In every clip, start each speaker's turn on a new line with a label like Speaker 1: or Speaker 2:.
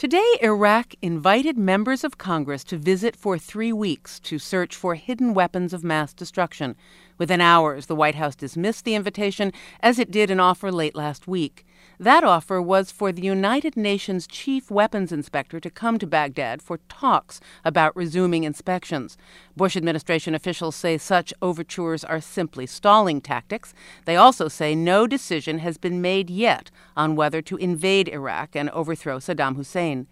Speaker 1: Today, Iraq invited members of Congress to visit for 3 weeks to search for hidden weapons of mass destruction. Within hours, the White House dismissed the invitation, as it did an offer late last week. That offer was for the United Nations chief weapons inspector to come to Baghdad for talks about resuming inspections. Bush administration officials say such overtures are simply stalling tactics. They also say no decision has been made yet on whether to invade Iraq and overthrow Saddam Hussein.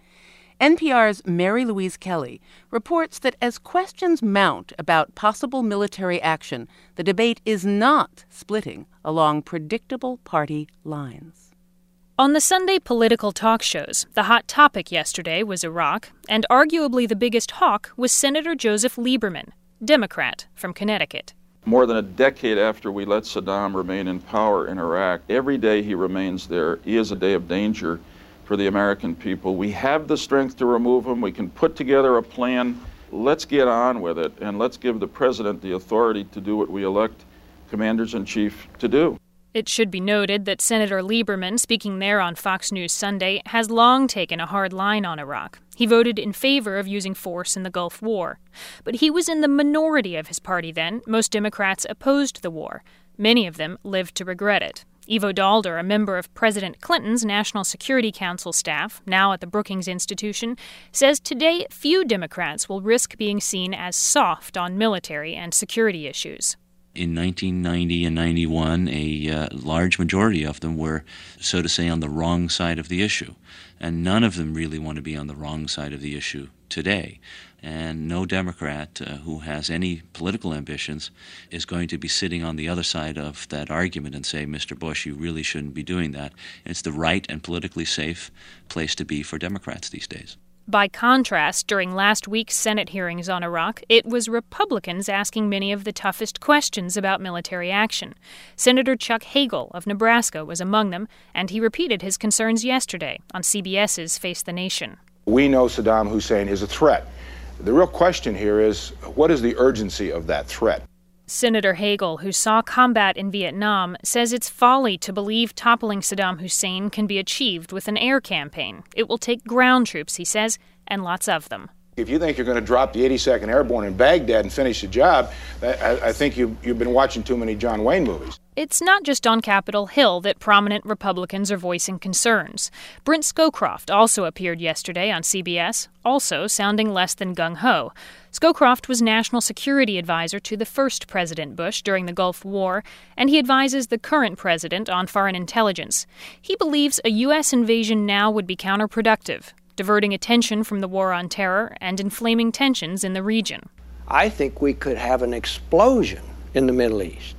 Speaker 1: NPR's Mary Louise Kelly reports that as questions mount about possible military action, the debate is not splitting along predictable party lines.
Speaker 2: On the Sunday political talk shows, the hot topic yesterday was Iraq, and arguably the biggest hawk was Senator Joseph Lieberman, Democrat from Connecticut.
Speaker 3: More than a decade after we let Saddam remain in power in Iraq, every day he remains there is a day of danger for the American people. We have the strength to remove him. We can put together a plan. Let's get on with it, and let's give the president the authority to do what we elect commanders-in-chief to do.
Speaker 2: It should be noted that Senator Lieberman, speaking there on Fox News Sunday, has long taken a hard line on Iraq. He voted in favor of using force in the Gulf War. But he was in the minority of his party then. Most Democrats opposed the war. Many of them lived to regret it. Ivo Daalder, a member of President Clinton's National Security Council staff, now at the Brookings Institution, says today few Democrats will risk being seen as soft on military and security issues.
Speaker 4: In 1990 and 91, a large majority of them were, so to say, on the wrong side of the issue. And none of them really want to be on the wrong side of the issue today. And no Democrat who has any political ambitions is going to be sitting on the other side of that argument and say, Mr. Bush, you really shouldn't be doing that. And it's the right and politically safe place to be for Democrats these days.
Speaker 2: By contrast, during last week's Senate hearings on Iraq, it was Republicans asking many of the toughest questions about military action. Senator Chuck Hagel of Nebraska was among them, and he repeated his concerns yesterday on CBS's Face the Nation.
Speaker 5: We know Saddam Hussein is a threat. The real question here is, what is the urgency of that threat?
Speaker 2: Senator Hagel, who saw combat in Vietnam, says it's folly to believe toppling Saddam Hussein can be achieved with an air campaign. It will take ground troops, he says, and lots of them.
Speaker 5: If you think you're going to drop the 82nd Airborne in Baghdad and finish the job, I think you've been watching too many John Wayne movies.
Speaker 2: It's not just on Capitol Hill that prominent Republicans are voicing concerns. Brent Scowcroft also appeared yesterday on CBS, also sounding less than gung-ho. Scowcroft was National Security Advisor to the first President Bush during the Gulf War, and he advises the current president on foreign intelligence. He believes a U.S. invasion now would be counterproductive, diverting attention from the war on terror and inflaming tensions in the region.
Speaker 6: I think we could have an explosion in the Middle East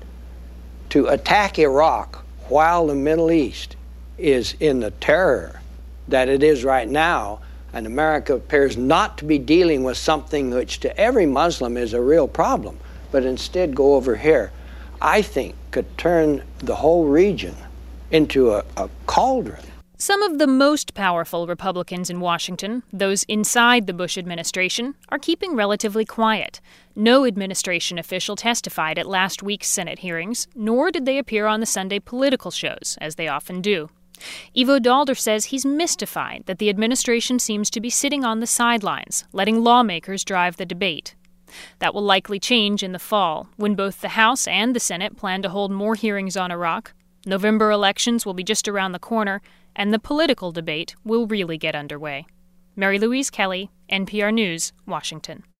Speaker 6: to attack Iraq while the Middle East is in the terror that it is right now, and America appears not to be dealing with something which to every Muslim is a real problem, but instead go over here, I think could turn the whole region into a cauldron.
Speaker 2: Some of the most powerful Republicans in Washington, those inside the Bush administration, are keeping relatively quiet. No administration official testified at last week's Senate hearings, nor did they appear on the Sunday political shows, as they often do. Ivo Daalder says he's mystified that the administration seems to be sitting on the sidelines, letting lawmakers drive the debate. That will likely change in the fall, when both the House and the Senate plan to hold more hearings on Iraq. November elections will be just around the corner, and the political debate will really get underway. Mary Louise Kelly, NPR News, Washington.